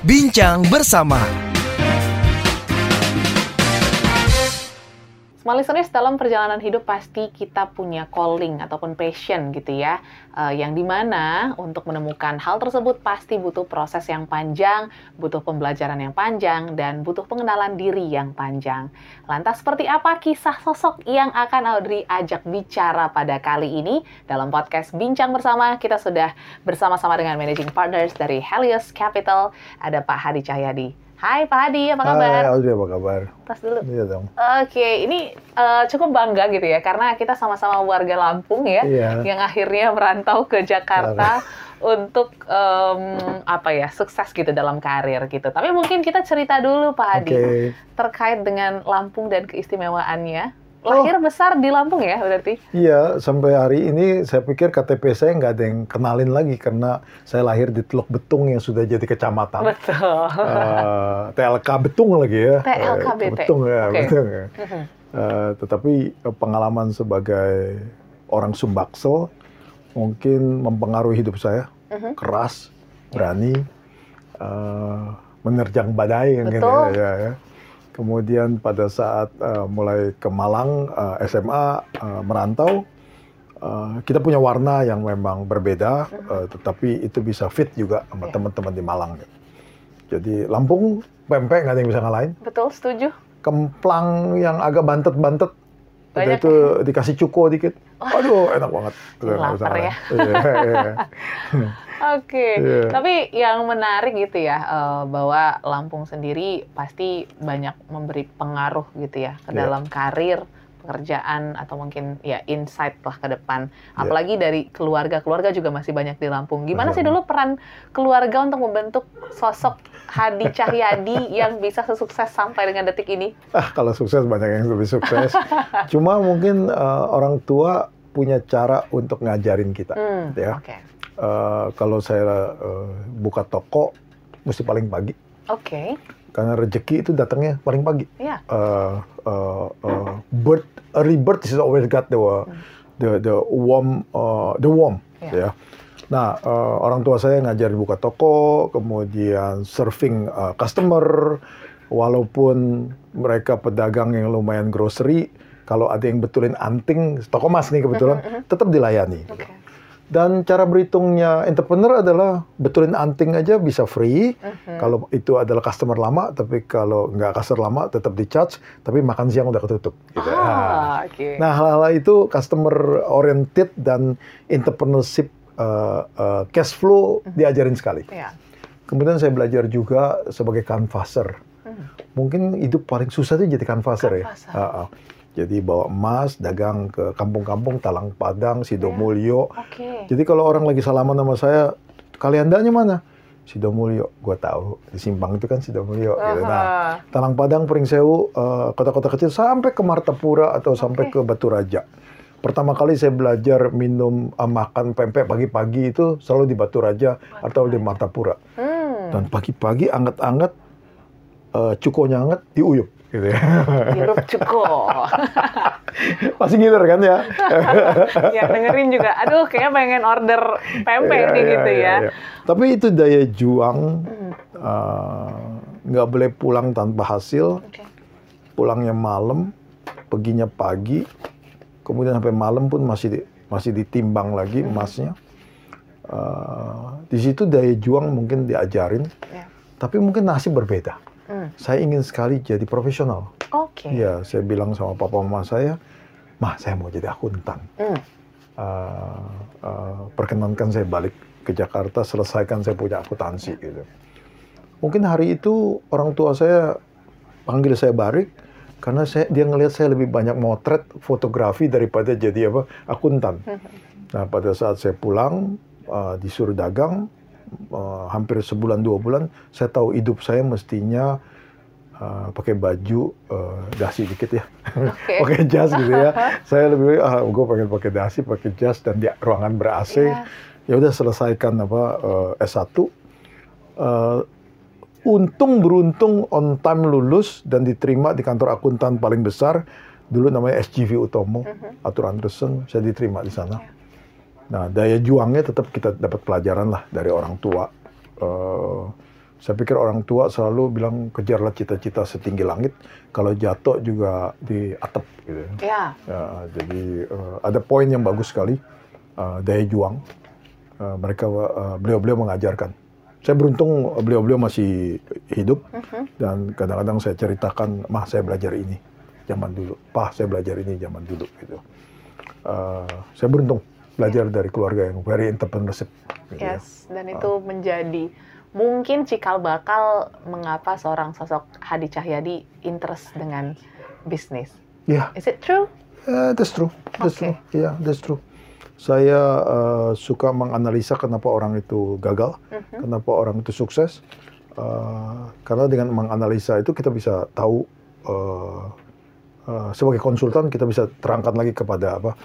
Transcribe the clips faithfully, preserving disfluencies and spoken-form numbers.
Bincang bersama. Small listeners, dalam perjalanan hidup pasti kita punya calling ataupun passion gitu ya, uh, yang dimana untuk menemukan hal tersebut pasti butuh proses yang panjang, butuh pembelajaran yang panjang, dan butuh pengenalan diri yang panjang. Lantas seperti apa kisah sosok yang akan Audrey ajak bicara pada kali ini? Dalam podcast Bincang Bersama, kita sudah bersama-sama dengan Managing Partners dari Helios Capital, ada Pak Hadi Cahyadi. Hai Pak Hadi, apa kabar? Hai Audrey, apa kabar? Tas dulu. Iya dong. Oke, ini uh, cukup bangga gitu ya, karena kita sama-sama warga Lampung ya, iya. yang akhirnya merantau ke Jakarta untuk um, apa ya, sukses gitu dalam karir gitu. Tapi mungkin kita cerita dulu Pak Hadi, okay. terkait dengan Lampung dan keistimewaannya. Lahir oh. besar di Lampung ya berarti? Iya, sampai hari ini saya pikir K T P saya nggak ada yang kenalin lagi karena saya lahir di Teluk Betung yang sudah jadi kecamatan. Betul. Uh, T L K Betung lagi ya. T L K B T. Betung ya, okay. Betung ya. Uh, tetapi pengalaman sebagai orang Sumbaksel mungkin mempengaruhi hidup saya. Uh-huh. Keras, berani, uh, menerjang badai. Betul. Gitu, ya, ya. Kemudian pada saat uh, mulai ke Malang, uh, S M A, uh, merantau, uh, kita punya warna yang memang berbeda, uh, tetapi itu bisa fit juga sama yeah. teman-teman di Malang. Jadi Lampung, pempek nggak ada yang bisa ngalahin. Betul, setuju. Kemplang yang agak bantet-bantet, udah itu dikasih cuko dikit. Aduh, enak banget. Lapar ya. Oke, okay. yeah. Tapi yang menarik gitu ya, uh, bahwa Lampung sendiri pasti banyak memberi pengaruh gitu ya ke yeah. dalam karir, pekerjaan, atau mungkin ya insight lah ke depan. Apalagi yeah. dari keluarga-keluarga juga masih banyak di Lampung. Gimana sih dulu peran keluarga untuk membentuk sosok Hadi Cahyadi yang bisa sesukses sampai dengan detik ini? Ah, kalau sukses banyak yang lebih sukses. Cuma mungkin uh, orang tua punya cara untuk ngajarin kita, hmm, ya. Okay. Uh, kalau saya uh, buka toko, mesti paling pagi. Oke. Okay. Karena rezeki itu datangnya paling pagi. Yeah. Uh, uh, uh, bird, early bird is always got the uh, hmm. the the warm, uh, the warm, yeah. ya. Nah, uh, orang tua saya ngajarin buka toko, kemudian serving uh, customer, walaupun mereka pedagang yang lumayan grocery. Kalau ada yang betulin anting, toko emas nih kebetulan, uh-huh, uh-huh. tetap dilayani. Okay. Dan cara berhitungnya entrepreneur adalah betulin anting aja bisa free, uh-huh. kalau itu adalah customer lama, tapi kalau nggak customer lama tetap di charge, tapi makan siang udah ketutup. Gitu. Ah, nah, okay. nah, hal-hal itu customer oriented dan entrepreneurship uh, uh, cash flow uh-huh. diajarin sekali. Yeah. Kemudian saya belajar juga sebagai canvasser. Uh-huh. Mungkin hidup paling susah itu jadi canvasser, canvasser. ya. Uh-uh. Jadi bawa emas, dagang ke kampung-kampung, Talang Padang, Sidomulyo. Yeah. Okay. Jadi kalau orang lagi salaman sama saya, kalian danya mana? Sidomulyo, gue tahu. Di Simpang itu kan Sidomulyo. Uh-huh. Gitu. Nah, Talang Padang, Pringsewu, uh, kota-kota kecil sampai ke Martapura atau sampai okay. ke Batu Raja. Pertama kali saya belajar minum, uh, makan pempek pagi-pagi itu selalu di Batu Raja Batu atau Raja. di Martapura. Hmm. Dan pagi-pagi anget-anget, uh, cukonya anget, diuyup. Gitu ya. Hirup cuko. Masih ngiler kan ya? Ya dengerin juga. Aduh, kayaknya pengen order pempek ya, nih ya, gitu ya. ya, ya. Tapi itu daya juang. Nggak uh, boleh pulang tanpa hasil. Okay. Pulangnya malam, perginya pagi. Kemudian sampai malam pun masih di, masih ditimbang lagi emasnya. Uh, di situ daya juang mungkin diajarin. Yeah. Tapi mungkin nasib berbeda. Hmm. Saya ingin sekali jadi profesional. Oke. Okay. Ya, saya bilang sama papa mama saya, "Mah, saya mau jadi akuntan." Hmm. Uh, uh, perkenankan saya balik ke Jakarta, selesaikan saya punya akuntansi gitu. Mungkin hari itu orang tua saya panggil saya balik karena saya, dia ngelihat saya lebih banyak motret fotografi daripada jadi apa akuntan. Hmm. Nah, pada saat saya pulang uh, disuruh dagang. Uh, hampir sebulan dua bulan saya tahu hidup saya mestinya uh, pakai baju uh, dasi dikit ya, okay. pakai jas gitu ya. Saya lebih ah gue pengen pakai dasi, pakai jas dan di ruangan ber-A C. Yeah. Ya udah selesaikan apa uh, S satu. Uh, untung beruntung on time lulus dan diterima di kantor akuntan paling besar dulu namanya S G V Utomo, uh-huh. Arthur Andersen. Saya diterima di sana. Yeah. Nah, daya juangnya tetap kita dapat pelajaran lah dari orang tua. Uh, Saya pikir orang tua selalu bilang kejarlah cita-cita setinggi langit, kalau jatuh juga di atap gitu. Ya. Ya, jadi uh, ada poin yang bagus sekali, uh, daya juang. Uh, mereka uh, beliau-beliau mengajarkan. Saya beruntung beliau-beliau masih hidup, uh-huh. dan kadang-kadang saya ceritakan, mah saya belajar ini zaman dulu, pah saya belajar ini zaman dulu gitu. Uh, saya beruntung belajar dari keluarga yang very entrepreneurship. Gitu yes, ya. dan itu uh. menjadi mungkin cikal bakal mengapa seorang sosok Hadi Cahyadi interest dengan bisnis. Yeah. Is it true? Yeah, that's true. That's okay. true. Yeah, that's true. Saya uh, suka menganalisa kenapa orang itu gagal, uh-huh. kenapa orang itu sukses. Uh, karena dengan menganalisa itu kita bisa tahu, uh, uh, sebagai konsultan kita bisa terangkan lagi kepada apa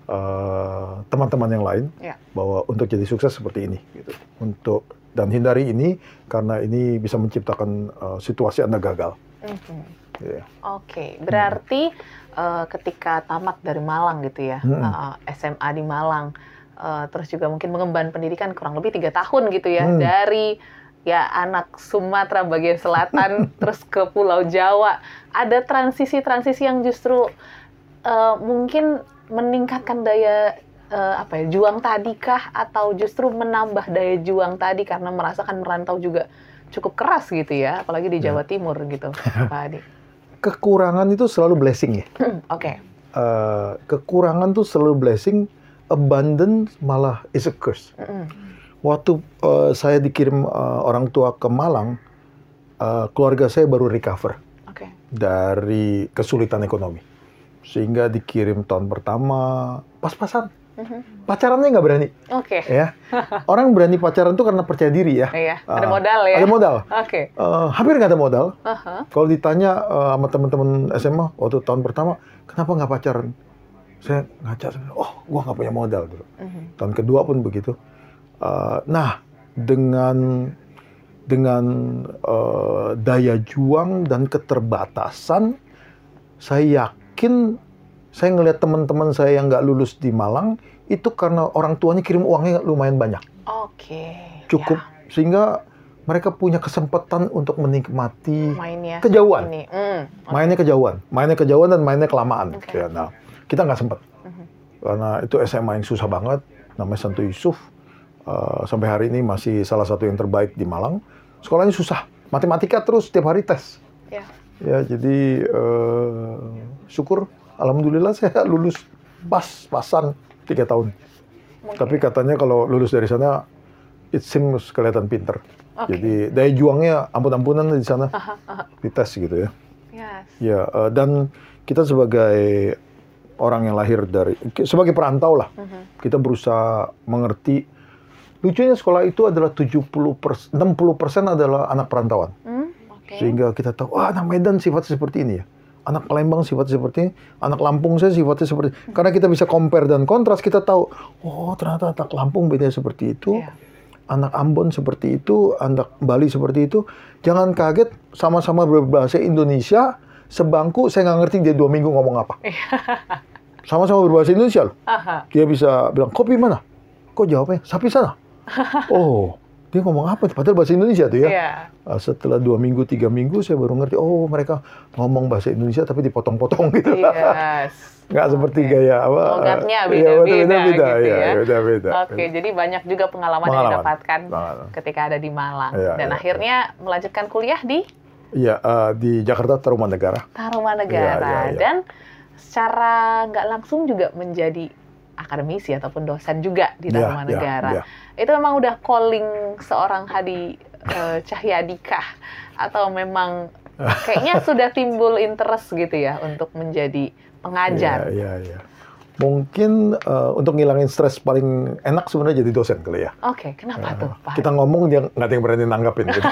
uh, teman-teman yang lain, yeah. bahwa untuk jadi sukses seperti ini, gitu. Untuk dan hindari ini karena ini bisa menciptakan uh, situasi Anda gagal. Mm-hmm. Yeah. Oke, okay. Berarti hmm. uh, ketika tamat dari Malang gitu ya, hmm. uh, S M A di Malang, uh, terus juga mungkin mengemban pendidikan kurang lebih tiga tahun gitu ya, hmm. dari ya anak Sumatera bagian selatan terus ke Pulau Jawa, ada transisi-transisi yang justru uh, mungkin meningkatkan daya Uh, apa ya, juang tadi kah, atau justru menambah daya juang tadi karena merasakan merantau juga cukup keras gitu ya, apalagi di Jawa ya. Timur gitu, Pak Hadi? Kekurangan itu selalu blessing ya. Oke. Okay. Uh, kekurangan tuh selalu blessing, abundance malah is a curse. Mm-hmm. Waktu uh, saya dikirim uh, orang tua ke Malang, uh, keluarga saya baru recover okay. dari kesulitan ekonomi, sehingga dikirim tahun pertama pas-pasan. Uh-huh. Pacarannya nggak berani. Oke. Okay. Ya. Orang berani pacaran tuh karena percaya diri ya. Iya. Ada modal ya. Ada modal. Oke. Okay. Uh, hampir nggak ada modal. Uh-huh. Kalau ditanya uh, sama teman-teman S M A waktu tahun pertama, kenapa nggak pacaran? Saya ngaca, oh, gua nggak punya modal dulu. Uh-huh. Tahun kedua pun begitu. Uh, nah, dengan dengan uh, daya juang dan keterbatasan, saya yakin. Saya ngelihat teman-teman saya yang nggak lulus di Malang, itu karena orang tuanya kirim uangnya lumayan banyak. Oke. Cukup, ya. Sehingga mereka punya kesempatan untuk menikmati mainnya kejauhan. Mm, okay. Mainnya kejauhan. Mainnya kejauhan dan mainnya kelamaan. Okay. Ya, nah, kita nggak sempat. Uh-huh. Karena itu S M A yang susah banget, namanya Santo Yusuf. Uh, sampai hari ini masih salah satu yang terbaik di Malang. Sekolahnya susah. Matematika terus setiap hari tes. Yeah. Ya, jadi uh, syukur. Alhamdulillah saya lulus pas-pasan tiga tahun. Okay. Tapi katanya kalau lulus dari sana, it seems kelihatan pinter. Okay. Jadi daya juangnya ampun-ampunan di sana, aha, aha. dites gitu ya. Yes. Ya, uh, dan kita sebagai orang yang lahir dari, sebagai perantau lah, uh-huh. kita berusaha mengerti. Lucunya sekolah itu adalah tujuh puluh persen, enam puluh persen adalah anak perantauan. Hmm, okay. Sehingga kita tahu, wah anak Medan sifatnya seperti ini ya. Anak Palembang sifatnya seperti ini, anak Lampung saya sifatnya seperti ini. Karena kita bisa compare dan kontras, kita tahu, oh ternyata anak Lampung beda seperti itu, yeah. anak Ambon seperti itu, anak Bali seperti itu. Jangan kaget, sama-sama berbahasa Indonesia, sebangku saya nggak ngerti dia dua minggu ngomong apa. Sama-sama berbahasa Indonesia loh. Aha. Dia bisa bilang, kopi mana? Kok jawabnya, sapi sana? Oh, dia ngomong apa? Padahal bahasa Indonesia tuh ya. Yeah. Setelah dua minggu, tiga minggu, saya baru ngerti, oh mereka ngomong bahasa Indonesia tapi dipotong-potong gitu. Yes. Nggak okay. seperti gaya apa. Logatnya beda-beda ya, gitu ya. ya beda-beda. Oke, okay, jadi banyak juga pengalaman, pengalaman. yang didapatkan pengalaman. ketika ada di Malang. Ya, Dan ya, akhirnya ya. melanjutkan kuliah di? Iya, uh, di Jakarta, Tarumanegara. Tarumanegara. Ya, ya, ya. Dan secara nggak langsung juga menjadi akademisi ataupun dosen juga di Tarumanegara. Ya, ya, ya. Itu memang udah calling seorang Hadi uh, Cahyadi kah? Atau memang kayaknya sudah timbul interest gitu ya untuk menjadi pengajar? Iya, iya, iya. Mungkin uh, untuk ngilangin stres paling enak sebenarnya jadi dosen kali ya. Oke, okay, kenapa uh, tuh Pak? Kita ngomong dia nggak ada yang berani nanggapin gitu.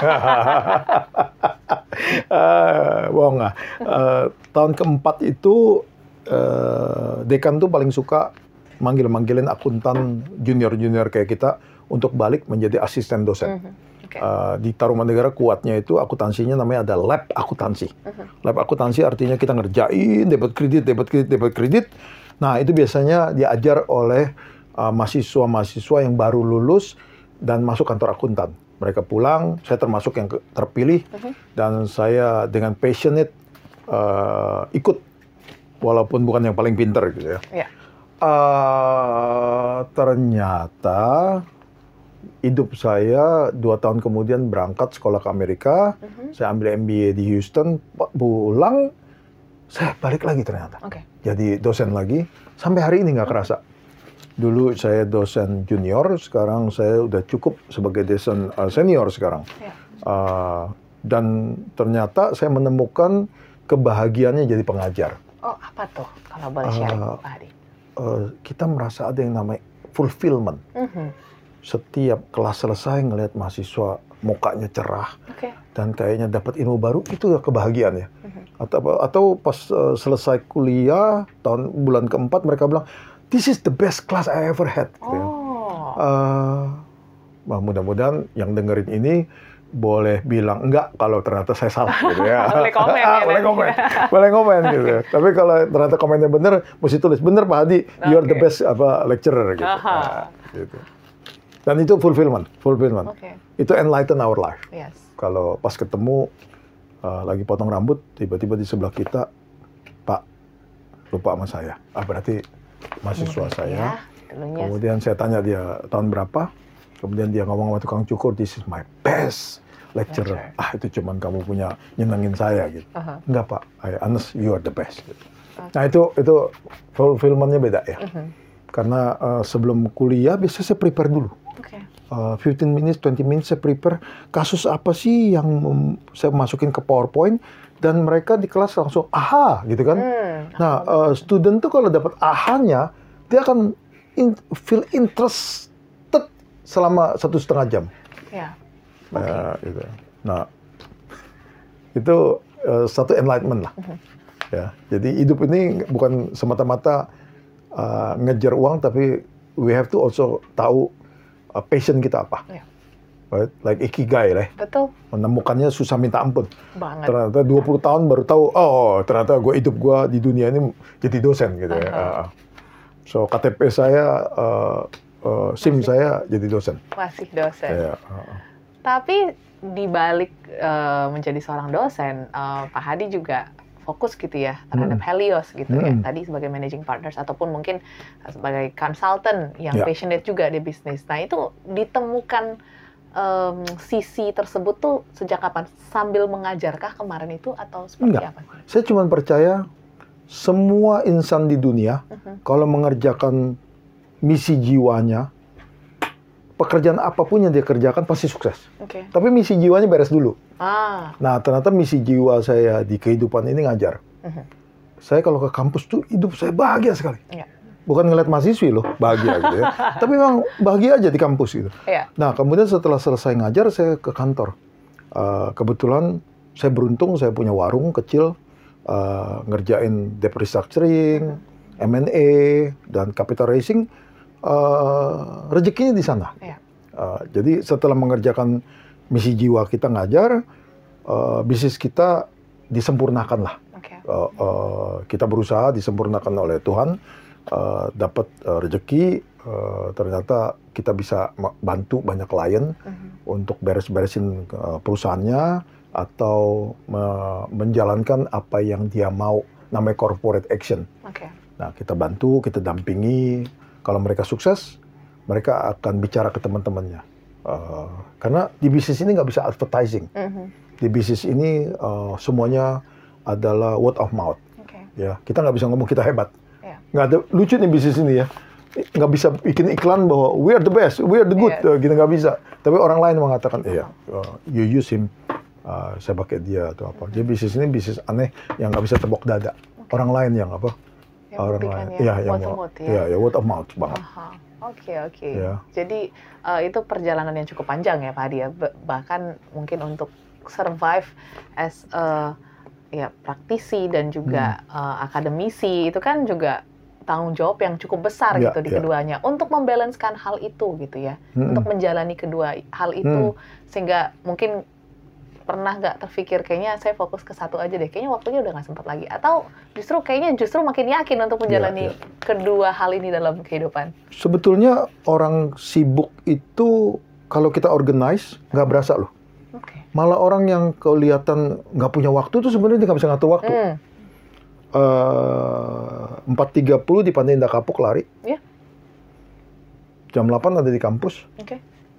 uh, bohong nggak. Uh, tahun keempat itu uh, dekan tuh paling suka manggil-manggilin akuntan junior-junior kayak kita untuk balik menjadi asisten dosen. Mm-hmm. Okay. Uh, di Tarumanegara kuatnya itu akuntansinya namanya ada lab akuntansi. Uh-huh. Lab akuntansi artinya kita ngerjain, dapat kredit, dapat kredit, dapat kredit. Nah itu biasanya diajar oleh uh, mahasiswa-mahasiswa yang baru lulus dan masuk kantor akuntan. Mereka pulang, saya termasuk yang terpilih, uh-huh. dan saya dengan passionate uh, ikut, walaupun bukan yang paling pintar gitu ya. Yeah. Uh, ternyata hidup saya dua tahun kemudian berangkat sekolah ke Amerika, uh-huh. saya ambil M B A di Houston, pulang, saya balik lagi ternyata. Okay. Jadi dosen lagi, sampai hari ini nggak kerasa. Dulu saya dosen junior, sekarang saya udah cukup sebagai dosen uh, senior sekarang. Ya. Uh, dan ternyata saya menemukan kebahagiaannya jadi pengajar. Oh, apa tuh kalau boleh sharing, uh, Pak Hadi? Uh, kita merasa ada yang namanya fulfillment. Uh-huh. Setiap kelas selesai ngelihat mahasiswa mukanya cerah, okay. dan kayaknya dapat ilmu baru, itu ya kebahagiaan ya. Uh-huh. Atau, atau pas uh, selesai kuliah, tahun bulan keempat mereka bilang, "This is the best class I ever had." Oh. Uh, nah, mudah-mudahan yang dengerin ini boleh bilang enggak kalau ternyata saya salah gitu ya. Boleh komen ya. Boleh komen. Boleh komen gitu. Tapi kalau ternyata komennya benar, mesti tulis, "Benar Pak Hadi, okay. you are the best apa lecturer," gitu. Nah, gitu. Dan itu fulfillment, fulfillment. Okay. Itu enlighten our life. Yes. Kalau pas ketemu uh, lagi potong rambut, tiba-tiba di sebelah kita, "Pak, lupa sama saya." Ah, berarti mahasiswa saya. Ya, kemudian saya tanya dia tahun berapa, kemudian dia ngomong sama tukang cukur, "This is my best lecturer." Lecture. Ah, itu cuman kamu punya nyenengin saya gitu. Uh-huh. Enggak Pak, I honest, you are the best. Gitu. Okay. Nah itu itu fulfillment-nya beda ya. Uh-huh. Karena uh, sebelum kuliah biasanya saya prepare dulu. Okay. Uh, fifteen minutes, twenty minutes saya prepare kasus apa sih yang um, saya masukin ke PowerPoint, dan mereka di kelas langsung aha gitu kan. Hmm. Nah, uh, student tuh kalau dapat ahanya, dia akan in, feel interested selama satu setengah jam. Ya. Nah, okay. gitu. Nah, itu uh, satu enlightenment lah. Uh-huh. Ya, jadi hidup ini bukan semata-mata uh, ngejar uang, tapi we have to also tahu uh, passion kita apa. Yeah. Right? Like ikigai lah. Betul. Menemukannya susah minta ampun. Banget. Ternyata dua puluh tahun baru tahu, oh ternyata gue hidup gue di dunia ini jadi dosen gitu ya. Uh-huh. So K T P saya, uh, uh, SIM Masih. saya jadi dosen. Masih dosen. Ya, uh-uh. Tapi di balik uh, menjadi seorang dosen, uh, Pak Hadi juga fokus gitu ya terhadap hmm. Helios gitu hmm. ya. Tadi sebagai managing partners ataupun mungkin sebagai consultant yang yeah. passionate juga di bisnis. Nah itu ditemukan um, sisi tersebut tuh sejak kapan? Sambil mengajarkah kemarin itu atau seperti Enggak. apa? Saya cuma percaya semua insan di dunia uh-huh. kalau mengerjakan misi jiwanya, pekerjaan apapun yang dia kerjakan pasti sukses. Okay. Tapi misi jiwanya beres dulu. Ah. Nah, ternyata misi jiwa saya di kehidupan ini ngajar. Uh-huh. Saya kalau ke kampus tuh hidup saya bahagia sekali. Yeah. Bukan ngeliat mahasiswi loh, bahagia gitu ya. Tapi memang bahagia aja di kampus gitu. Yeah. Nah, kemudian setelah selesai ngajar, saya ke kantor. Uh, kebetulan saya beruntung, saya punya warung kecil, uh, ngerjain debt restructuring, uh-huh. M and A, dan capital raising. Uh, rezekinya di sana. Yeah. Uh, jadi setelah mengerjakan misi jiwa kita ngajar, uh, bisnis kita disempurnakan lah. Okay. Uh, uh, kita berusaha disempurnakan oleh Tuhan, uh, dapat uh, rezeki, uh, ternyata kita bisa bantu banyak klien uh-huh. untuk beres-beresin uh, perusahaannya atau me- menjalankan apa yang dia mau, namanya corporate action. Okay. Nah, kita bantu, kita dampingi. Kalau mereka sukses, mereka akan bicara ke teman-temannya. Uh, karena di bisnis ini nggak bisa advertising. Mm-hmm. Di bisnis ini uh, semuanya adalah word of mouth. Okay. Ya, kita nggak bisa ngomong kita hebat. Yeah. Nggak ada lucu nih bisnis ini ya. Nggak bisa bikin iklan bahwa we are the best, we are the good. Yeah. Uh, kita nggak bisa. Tapi orang lain mengatakan, iya, uh, you use him, uh, saya pakai dia atau apa. Jadi bisnis ini bisnis aneh yang nggak bisa tepok dada. Okay. Orang lain yang apa? Orang lain, ya, yang word, ya, ya, word of mouth banget. Oke, oke. Ya. Jadi uh, itu perjalanan yang cukup panjang ya Pak Hadi ya. Bahkan mungkin untuk survive as a ya praktisi dan juga hmm. uh, akademisi itu kan juga tanggung jawab yang cukup besar ya, gitu di ya. keduanya untuk membalanskan hal itu gitu ya, hmm. untuk menjalani kedua hal itu hmm. sehingga mungkin pernah nggak terpikir kayaknya saya fokus ke satu aja deh, kayaknya waktunya udah nggak sempat lagi, atau justru kayaknya justru makin yakin untuk menjalani ya, ya. kedua hal ini dalam kehidupan? Sebetulnya orang sibuk itu kalau kita organize nggak berasa loh. Okay. Malah orang yang kelihatan nggak punya waktu tuh sebenarnya dia nggak bisa ngatur waktu. Hmm. Uh, empat tiga puluh di Pantai Indah Kapuk lari. Yeah. Jam delapan ada di kampus. Okay.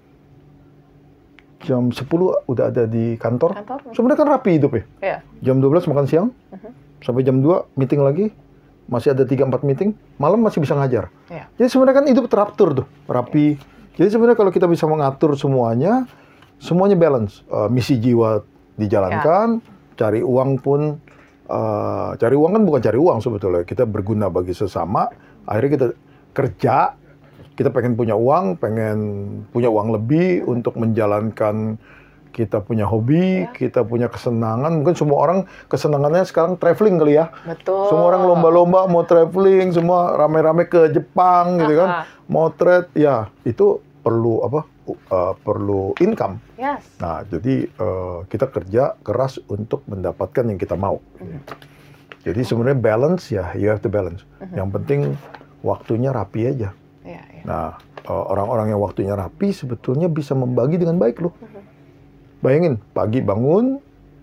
Jam sepuluh udah ada di kantor. Kantor? Sebenarnya kan rapi hidup ya. Yeah. Jam dua belas makan siang. Uh-huh. Sampai jam dua meeting lagi. Masih ada tiga empat meeting. Malam masih bisa ngajar. Yeah. Jadi sebenarnya kan hidup teratur tuh. Rapi. Yeah. Jadi sebenarnya kalau kita bisa mengatur semuanya, semuanya balance. Uh, misi jiwa dijalankan. Yeah. Cari uang pun. Uh, cari uang kan bukan cari uang sebetulnya. Kita berguna bagi sesama. Akhirnya kita kerja. Kita pengen punya uang, pengen punya uang lebih untuk menjalankan kita punya hobi, ya. Kita punya kesenangan. Mungkin semua orang kesenangannya sekarang traveling kali ya. Betul. Semua orang lomba-lomba mau traveling, semua rame-rame ke Jepang gitu kan. Mau trade, ya itu perlu apa? Uh, perlu income. Yes. Nah, jadi uh, kita kerja keras untuk mendapatkan yang kita mau. Mm-hmm. Jadi sebenarnya balance ya, you have to balance. Mm-hmm. Yang penting waktunya rapi aja. Yeah, yeah. Nah, uh, orang-orang yang waktunya rapi sebetulnya bisa membagi dengan baik loh. Mm-hmm. Bayangin, pagi bangun,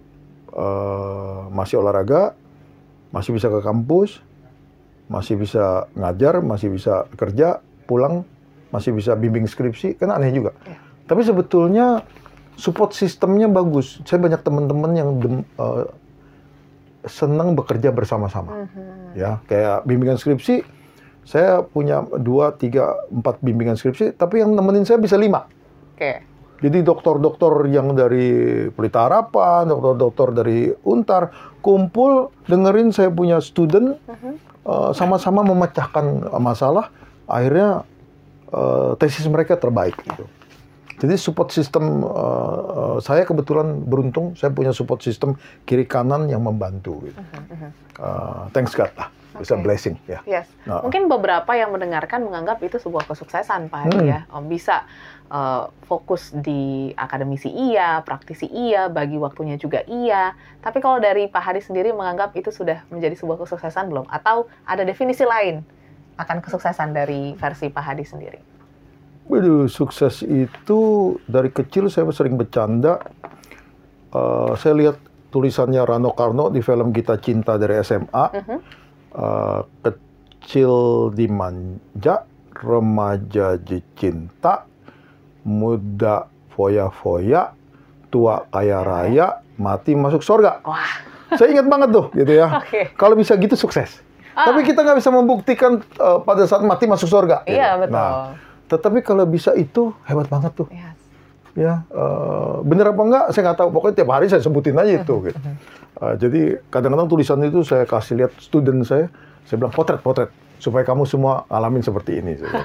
uh, masih olahraga, masih bisa ke kampus, masih bisa ngajar, masih bisa kerja, pulang, masih bisa bimbing skripsi, kan aneh juga. Ya. Tapi sebetulnya support sistemnya bagus. Saya banyak teman-teman yang dem, uh, senang bekerja bersama-sama. Uh-huh. Ya, kayak bimbingan skripsi, saya punya dua, tiga, empat bimbingan skripsi, tapi yang nemenin saya bisa lima. Oke. Okay. Jadi dokter-dokter yang dari Pelita Harapan, dokter-dokter dari Untar, kumpul dengerin saya punya student, uh-huh. uh, sama-sama memecahkan masalah, akhirnya Uh, tesis mereka terbaik gitu. Jadi support system uh, uh, saya kebetulan beruntung saya punya support system kiri kanan yang membantu gitu. Uh-huh. Uh, thanks God lah, bisa okay. blessing ya. Yes. Nah, mungkin beberapa yang mendengarkan menganggap itu sebuah kesuksesan Pak Hadi hmm. ya. Oh, bisa uh, fokus di akademisi iya, praktisi iya, bagi waktunya juga iya. Tapi kalau dari Pak Hadi sendiri menganggap itu sudah menjadi sebuah kesuksesan belum? Atau ada definisi lain akan kesuksesan dari versi Pak Hadi sendiri? Waduh, sukses itu dari kecil saya sering bercanda. Uh, saya lihat tulisannya Rano Karno di film Gita Cinta dari S M A. Uh-huh. Uh, kecil dimanja, remaja dicinta, muda foya-foya, tua kaya raya, mati masuk surga. Wah. Saya ingat banget tuh, gitu ya. Okay. Kalau bisa gitu sukses. Ah. Tapi kita nggak bisa membuktikan uh, pada saat mati masuk surga. Iya, gitu. betul. Nah, tetapi kalau bisa itu hebat banget tuh. Yes. Ya, uh, bener apa enggak saya nggak tahu. Pokoknya tiap hari saya sebutin aja itu. Gitu. Uh, jadi kadang-kadang tulisan itu saya kasih lihat student saya. Saya bilang potret-potret supaya kamu semua alamin seperti ini. Gitu.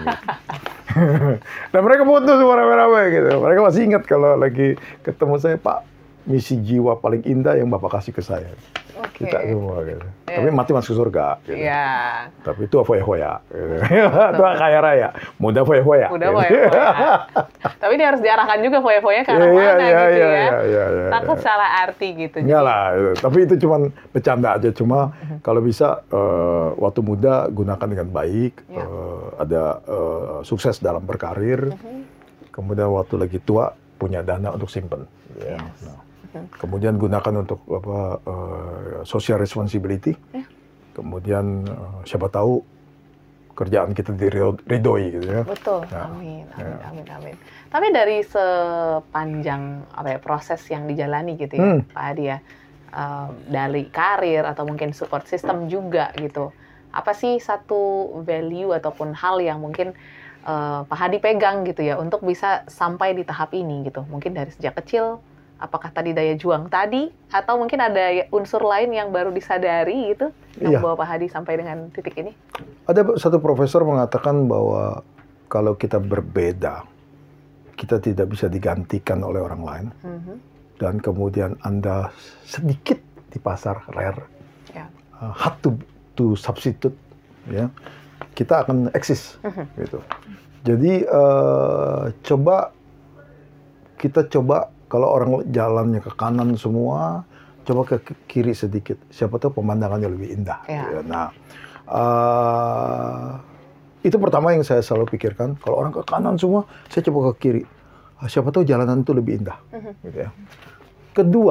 Dan mereka foto semua rame-rame gitu. Mereka masih ingat kalau lagi ketemu saya, Pak, misi jiwa paling indah yang Bapak kasih ke saya. Okay. Kita semua gitu. Yeah. Tapi mati masuk surga gitu. Yeah. Tapi tua foya-foya. Gitu. Tua kaya raya. Muda foya-foya. Muda foya-foya. Tapi dia harus diarahkan juga foya-foya ke arah yeah, mana yeah, gitu yeah, ya. Yeah, yeah, yeah, Takut yeah. salah arti gitu. Enggak lah. Tapi itu cuma bercanda aja. Cuma uh-huh. kalau bisa uh, waktu muda gunakan dengan baik. Yeah. Uh, ada uh, sukses dalam berkarir. Uh-huh. Kemudian waktu lagi tua punya dana untuk simpen. Ya. Yes. Nah. Kemudian gunakan untuk apa uh, social responsibility. Ya. Kemudian uh, siapa tahu kerjaan kita diridhoi gitu ya. Betul. Nah, amin, amin, ya. amin, amin. Tapi dari sepanjang apa ya proses yang dijalani gitu ya, hmm. Pak Hadi ya, uh, dari karir atau mungkin support system juga gitu. Apa sih satu value ataupun hal yang mungkin uh, Pak Hadi pegang gitu ya untuk bisa sampai di tahap ini gitu? Mungkin dari sejak kecil. Apakah tadi daya juang tadi, atau mungkin ada unsur lain yang baru disadari gitu, yang iya. membawa Pak Hadi sampai dengan titik ini? Ada satu profesor mengatakan bahwa kalau kita berbeda, kita tidak bisa digantikan oleh orang lain, mm-hmm. dan kemudian Anda sedikit di pasar rare, yeah. uh, hard to, to substitute, ya, kita akan eksis, mm-hmm. gitu. Jadi uh, coba kita coba kalau orang jalannya ke kanan semua, coba ke kiri sedikit. Siapa tahu pemandangannya lebih indah. Ya. Nah, uh, itu pertama yang saya selalu pikirkan. Kalau orang ke kanan semua, saya coba ke kiri. siapa tahu jalanan itu lebih indah. Mhm. Gitu ya. Kedua,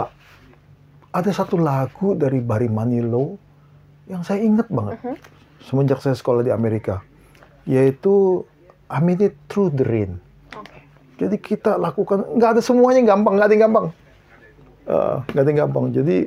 ada satu lagu dari Barry Manilow yang saya ingat banget Mhm. semenjak saya sekolah di Amerika, yaitu I Made It Through the Rain. Oke. Jadi kita lakukan, nggak ada semuanya gampang, nggak ada yang gampang. Uh, nggak ada yang gampang. Jadi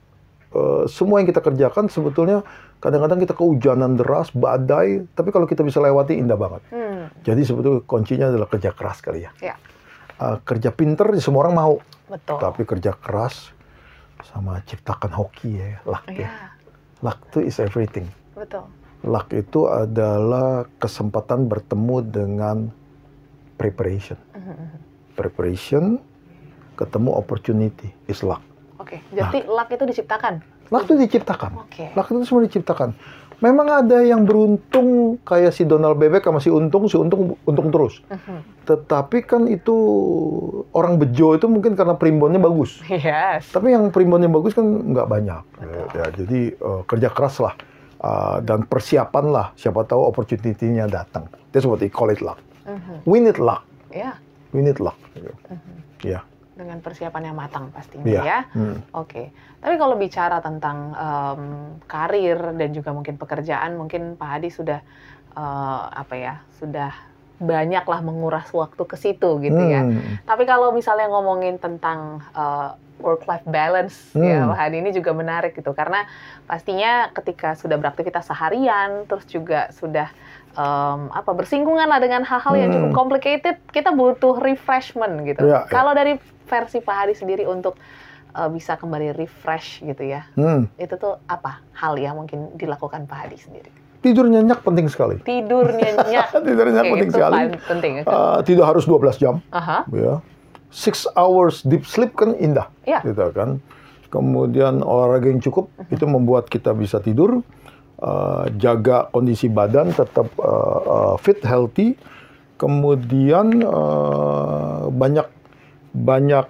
uh, semua yang kita kerjakan sebetulnya kadang-kadang kita kehujanan deras, badai, tapi kalau kita bisa lewati indah banget. Hmm. Jadi sebetulnya kuncinya adalah kerja keras kali ya. Ya, Uh, kerja pinter semua orang mau, betul. tapi kerja keras sama ciptakan hoki ya, luck ya. Iya, Luck itu is everything. betul. Luck itu adalah kesempatan bertemu dengan preparation. Mhm. Preparation ketemu opportunity is luck. Oke, jadi luck itu diciptakan. Luck itu diciptakan. Oke. Luck itu semua diciptakan. Memang ada yang beruntung kayak si Donald Bebek sama si Untung, si Untung untung terus. Mhm. Tetapi kan itu orang bejo itu mungkin karena primbonnya bagus. Yes. Tapi yang primbonnya bagus kan nggak banyak. Betul. Ya, jadi uh, kerja keras lah. Uh, dan persiapan lah. Siapa tahu opportunity-nya datang. That's what they call it luck. Mhm. We need luck. Ya, We need luck. Mhm. Ya. dengan persiapan yang matang pastinya Iya. ya. Hmm. Oke. Tapi kalau bicara tentang em, karir dan juga mungkin pekerjaan, mungkin Pak Hadi sudah eh, apa ya, sudah banyaklah menguras waktu ke situ gitu ya. Hmm. Tapi kalau misalnya ngomongin tentang uh, work-life balance, ya Hmm. Pak Hadi ini juga menarik gitu. Karena pastinya ketika sudah beraktivitas seharian, terus juga sudah um, apa bersinggungan lah dengan hal-hal yang cukup Hmm. complicated, kita butuh refreshment gitu. Ya, ya. Kalau dari versi Pak Hadi sendiri untuk uh, bisa kembali refresh gitu ya, Hmm. itu tuh apa hal yang mungkin dilakukan Pak Hadi sendiri? Tidur nyenyak penting sekali. Tidur nyenyak. Tidur nyenyak Oke, penting itu sekali. pan- penting. Uh, tidak harus dua belas jam. Aha. Ya. Six hours deep sleep kan indah. Ya. Gitu kan. Kemudian olahraga yang cukup itu membuat kita bisa tidur, uh, jaga kondisi badan tetap uh, uh, fit, healthy. Kemudian uh, banyak banyak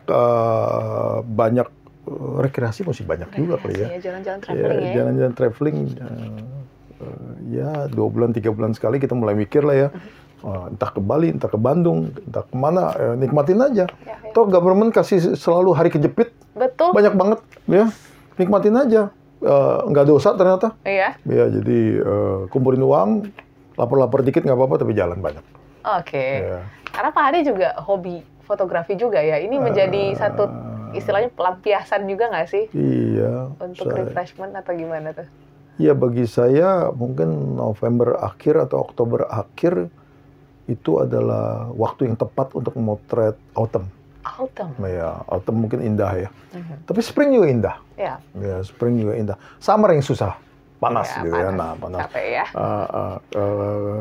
uh, banyak uh, rekreasi masih banyak juga kali ya. Ya, jalan-jalan Ya, traveling ya. jalan-jalan traveling. uh, uh, ya dua bulan tiga bulan sekali kita mulai mikir lah ya. Uh, entah ke Bali, entah ke Bandung, entah kemana, eh, nikmatin aja. Ya, ya. Toh government kasih selalu hari kejepit, Betul. banyak banget, ya. Nikmatin aja. Eh, nggak dosa ternyata. Iya. Ya, jadi eh, kumpulin uang, lapor-lapor dikit nggak apa-apa, tapi jalan banyak. Oke. Ya. Karena Pak Hadi juga hobi fotografi juga ya. Ini menjadi Eh, satu istilahnya pelampiasan juga nggak sih Iya. untuk saya- refreshment atau gimana tuh? Iya, bagi saya mungkin November akhir atau Oktober akhir itu adalah waktu yang tepat untuk memotret autumn. Autumn. Ya, autumn mungkin indah ya. Mhm. Tapi spring juga indah. Ya. Ya, spring juga indah. Summer yang susah, panas Ya, gitu ya. panas. Nah, panas. Capek ya. Uh, uh, uh,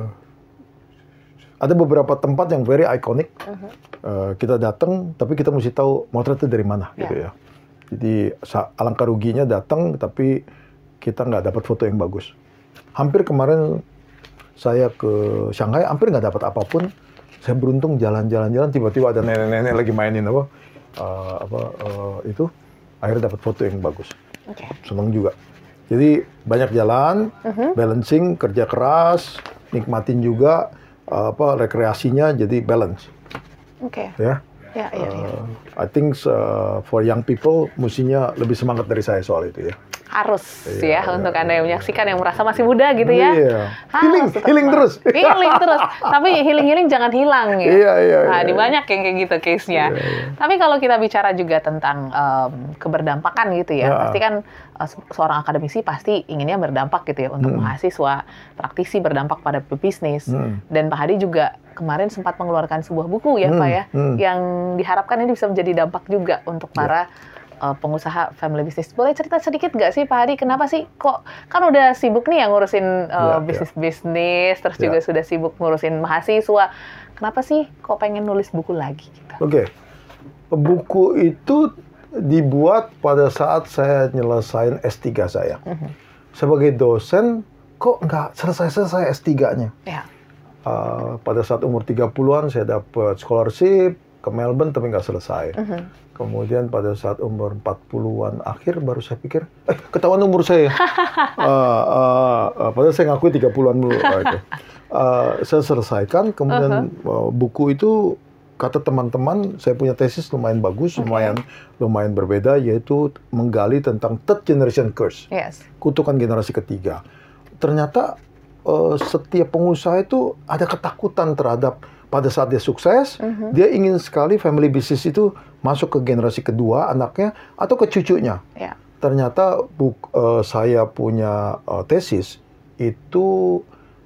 ada beberapa tempat yang very iconic. Mhm. Uh, kita datang, tapi kita mesti tahu motretnya dari mana, gitu ya. Jadi sa- alangkah ruginya datang, tapi kita nggak dapat foto yang bagus. Hampir kemarin saya ke Shanghai, hampir nggak dapat apapun. Saya beruntung jalan-jalan-jalan, tiba-tiba ada nenek-nenek lagi mainin apa, uh, apa uh, itu, akhirnya dapat foto yang bagus. Oke. Senang juga. Jadi banyak jalan, Mhm. balancing, kerja keras, nikmatin juga uh, apa rekreasinya, jadi balance, Oke. ya. Ya, ya, ya. Uh, I think uh, for young people mestinya lebih semangat dari saya soal itu ya. Harus Iya, ya iya, untuk iya, Anda yang iya. menyaksikan yang merasa masih muda gitu ya. Iya. Harus Healing, tetap healing semangat. terus. Healing terus. Tapi healing-healing jangan hilang ya. Iya, iya, Nah, iya. di banyak yang kayak gitu case-nya. Iya, iya. Tapi kalau kita bicara juga tentang em, keberdampakan gitu ya, Ya. pasti kan eh, se- seorang akademisi pasti inginnya berdampak gitu ya untuk Hmm. mahasiswa, praktisi berdampak pada pebisnis. Hmm. Dan Pak Hadi juga kemarin sempat mengeluarkan sebuah buku ya Hmm, Pak ya, hmm. yang diharapkan ini bisa menjadi dampak juga untuk Ya. para eh, pengusaha family business. Boleh cerita sedikit nggak sih Pak Hadi, kenapa sih kok kan udah sibuk nih yang ngurusin eh, Ya, ya. bisnis-bisnis, terus Ya. juga sudah sibuk ngurusin mahasiswa. Kenapa sih kok pengen nulis buku lagi gitu? Oke, buku itu dibuat pada saat saya nyelesain S tiga saya. Mhm. Sebagai dosen, kok nggak selesai-selesai S tiga-nya? Ya. Uh, pada saat umur tiga puluhan saya dapat scholarship ke Melbourne tapi nggak selesai. Mhm. Kemudian pada saat umur empat puluhan akhir baru saya pikir, eh ketahuan umur saya. uh, uh, uh, padahal saya ngakui tiga puluhan dulu. Uh, itu. Uh, saya selesaikan, kemudian uh, buku itu kata teman-teman, saya punya tesis lumayan bagus, Okay. lumayan lumayan berbeda, yaitu menggali tentang third generation curse, Yes. kutukan generasi ketiga. Ternyata uh, setiap pengusaha itu ada ketakutan terhadap pada saat dia sukses, Mhm. dia ingin sekali family business itu masuk ke generasi kedua anaknya atau ke cucunya. Ya. Ternyata buk, uh, saya punya uh, tesis itu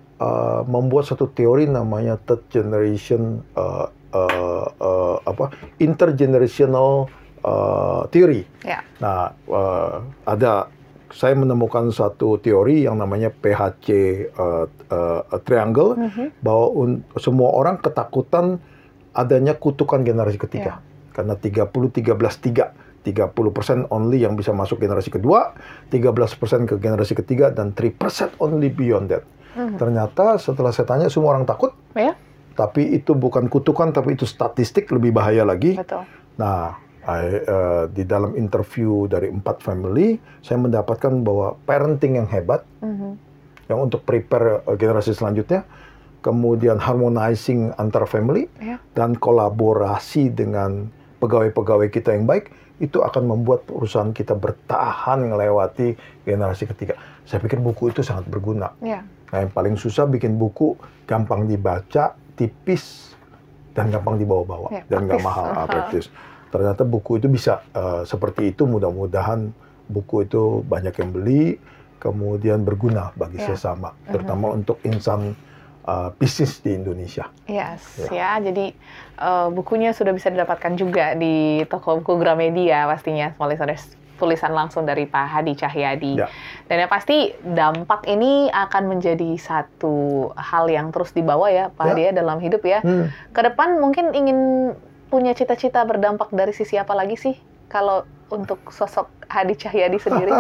uh, membuat satu teori namanya third generation uh, uh, uh, apa intergenerational uh, theory. Ya. Nah, uh, ada saya menemukan satu teori yang namanya P H C uh, uh, triangle, Mhm. bahwa un- semua orang ketakutan adanya kutukan generasi ketiga. Karena tiga puluh, tiga belas, tiga. tiga puluh persen only yang bisa masuk generasi kedua, tiga belas persen ke generasi ketiga, dan tiga persen only beyond that. Mhm. Ternyata setelah saya tanya, semua orang takut. Ya, Tapi itu bukan kutukan, tapi itu statistik, lebih bahaya lagi. betul. Nah, I, uh, di dalam interview dari empat family, saya mendapatkan bahwa parenting yang hebat, Mhm. yang untuk prepare uh, generasi selanjutnya, kemudian harmonizing antar family, Ya. dan kolaborasi dengan pegawai-pegawai kita yang baik, itu akan membuat perusahaan kita bertahan melewati generasi ketiga. Saya pikir buku itu sangat berguna. Ya. Nah, yang paling susah bikin buku, gampang dibaca, tipis, dan gampang dibawa-bawa, Ya, dan nggak praktis. mahal, ah, Aha. praktis. Ternyata buku itu bisa uh, seperti itu. Mudah-mudahan buku itu banyak yang beli, kemudian berguna bagi Ya. sesama, Mhm. terutama untuk insan uh, bisnis di Indonesia. Yes, Ya. ya. Jadi uh, bukunya sudah bisa didapatkan juga di toko buku Gramedia pastinya. Tulisan tulisan langsung dari Pak Hadi Cahyadi. Ya. Dan yang pasti dampak ini akan menjadi satu hal yang terus dibawa ya Pak Ya. Hadi ya dalam hidup ya. Hmm. Ke depan mungkin ingin punya cita-cita berdampak dari sisi apa lagi sih kalau untuk sosok Hadi Cahyadi sendiri?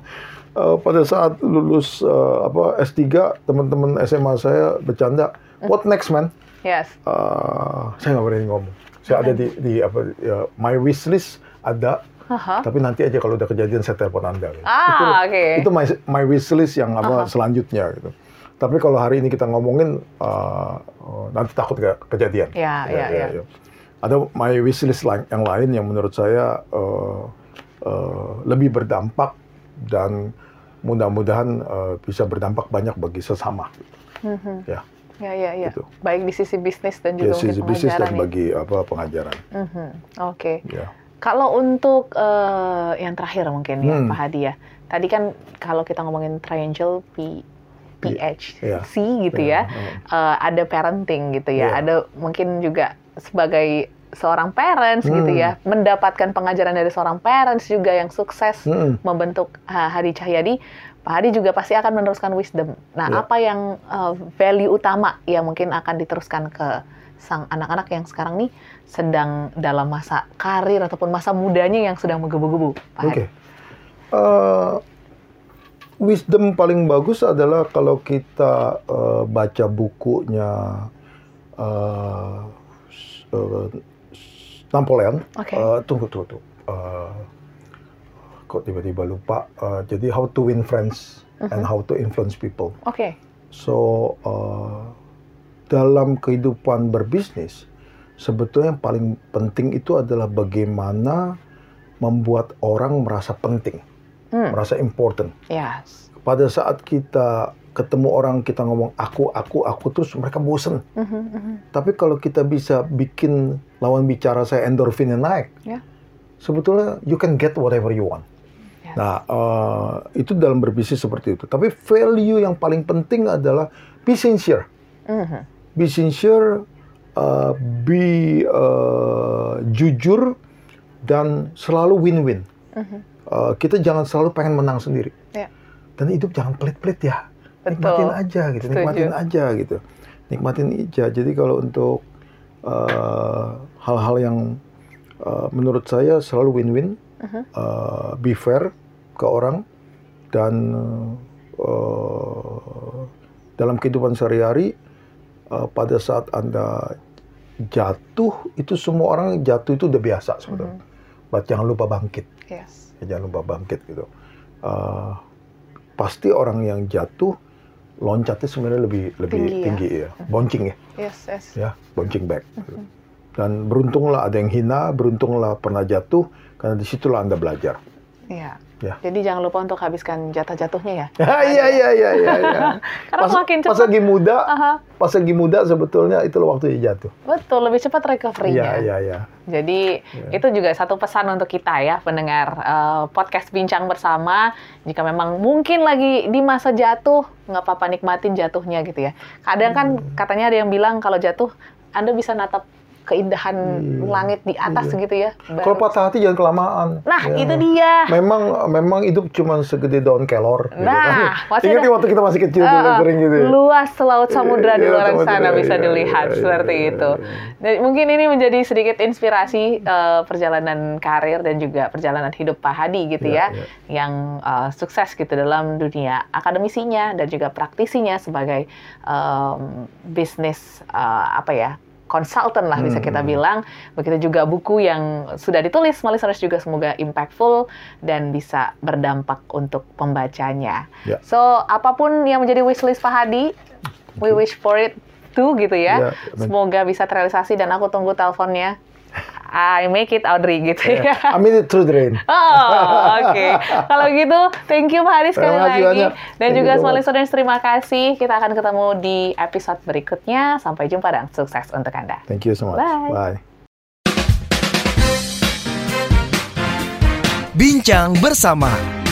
Uh, pada saat lulus uh, apa S tiga, teman-teman S M A saya bercanda, what next man? Yes. Uh, saya nggak berani ngomong. Saya ada di, di apa ya, my wish list ada, Aha. tapi nanti aja kalau udah kejadian saya telepon Anda. Gitu. Ah, itu, oke. itu my, my wish list yang apa Aha. selanjutnya gitu. Tapi kalau hari ini kita ngomongin, uh, uh, nanti takut nggak kejadian. Ya, ya, ya. Ada my wish list lain, yang lain yang menurut saya uh, uh, lebih berdampak dan mudah-mudahan uh, bisa berdampak banyak bagi sesama. Mhm. Ya. Ya, ya, ya. Gitu. Baik di sisi bisnis dan Ya, juga mungkin sisi bisnis pengajaran dan ya. bagi apa pengajaran. Mhm. Oke. Ya. Kalau untuk eh, yang terakhir mungkin ya Hmm. Pak Hadi ya. Tadi kan kalau kita ngomongin triangle P P H Iya. C gitu ya, Ya. eh, ada parenting gitu ya, Iya. ada mungkin juga sebagai seorang parents gitu Hmm. ya, mendapatkan pengajaran dari seorang parents juga yang sukses Hmm. membentuk uh, Hadi Cahyadi. Pak Hadi juga pasti akan meneruskan wisdom. Nah, Ya. apa yang uh, value utama yang mungkin akan diteruskan ke sang anak-anak yang sekarang nih sedang dalam masa karir ataupun masa mudanya yang sedang menggebu-gebu, Pak Hadi? Oke. Uh, wisdom paling bagus adalah kalau kita uh, baca bukunya uh, uh, Napoleon. Oke. Uh, tunggu, tunggu, tunggu. Uh, kok tiba-tiba lupa. Uh, jadi How to Win Friends and How to Influence People. Oke. So uh, dalam kehidupan berbisnis, sebetulnya yang paling penting itu adalah bagaimana membuat orang merasa penting, Hmm. merasa important. Yes. Pada saat kita ketemu orang, kita ngomong aku, aku, aku, terus mereka bosen. Mhm, mhm. Tapi kalau kita bisa bikin lawan bicara saya endorfinnya naik, Ya. sebetulnya you can get whatever you want. Yes. Nah, uh, itu dalam berbisnis seperti itu. Tapi value yang paling penting adalah be sincere. Mhm. Be sincere, uh, be uh, jujur, dan selalu win-win. Mhm. Uh, kita jangan selalu pengen menang sendiri. Ya. Dan hidup jangan pelit-pelit ya. Betul. Nikmatin aja gitu, Setuju. nikmatin aja gitu. Nikmatin aja. Jadi kalau untuk uh, hal-hal yang uh, menurut saya selalu win-win, Mhm. uh, be fair ke orang, dan uh, dalam kehidupan sehari-hari, uh, pada saat Anda jatuh, itu semua orang jatuh itu udah biasa sebetulnya. But jangan lupa bangkit. Yes. Ya, jangan lupa bangkit gitu. Uh, pasti orang yang jatuh loncatnya sebenarnya lebih lebih Tinggi ya. tinggi ya, bouncing ya, Yes, yes. ya bouncing back. Gitu. Dan beruntunglah ada yang hina, beruntunglah pernah jatuh, karena disitulah Anda belajar. Iya. Ya. Jadi jangan lupa untuk habiskan jatah-jatuhnya ya. Iya, iya, iya, iya. Karena pas, makin cepat. Pas lagi muda, Aha. pas lagi muda sebetulnya itulah waktu dia jatuh. Betul, lebih cepat recovery-nya. Iya, iya, iya. Jadi ya. Itu juga satu pesan untuk kita ya, pendengar uh, podcast Bincang Bersama. Jika memang mungkin lagi di masa jatuh, nggak apa-apa, nikmatin jatuhnya gitu ya. Kadang kan hmm. katanya ada yang bilang kalau jatuh, Anda bisa natap keindahan iya, langit di atas iya. gitu ya. Kalau patah hati jangan kelamaan. Nah, ya. itu dia. Memang memang hidup cuma segede daun kelor. Nah, gitu kan. Ingat waktu kita masih kecil uh, dulu kering gitu. Ya? Luas laut samudra di luar iya, sana iya, bisa iya, dilihat iya, seperti iya, itu. Iya, iya. Dan mungkin ini menjadi sedikit inspirasi uh, perjalanan karir dan juga perjalanan hidup Pak Hadi gitu iya, ya, iya. yang uh, sukses gitu dalam dunia akademisinya dan juga praktisinya sebagai um, bisnis uh, apa ya? konsultan lah bisa kita bilang. Begitu juga buku yang sudah ditulis, listeners juga semoga impactful dan bisa berdampak untuk pembacanya. Yeah. So, apapun yang menjadi wishlist Pak Hadi, we wish for it too gitu ya. Yeah. Semoga bisa terrealisasi dan aku tunggu teleponnya. I make it Audrey gitu yeah. ya. I mean it through the rain. Oh, oke. Okay. Kalau gitu, thank you Pak Hadi sekali lagi. Banyak. Dan thank juga semua listeners, terima kasih. Kita akan ketemu di episode berikutnya. Sampai jumpa dan sukses untuk Anda. Thank you so much. Bye. Bye. Bincang Bersama.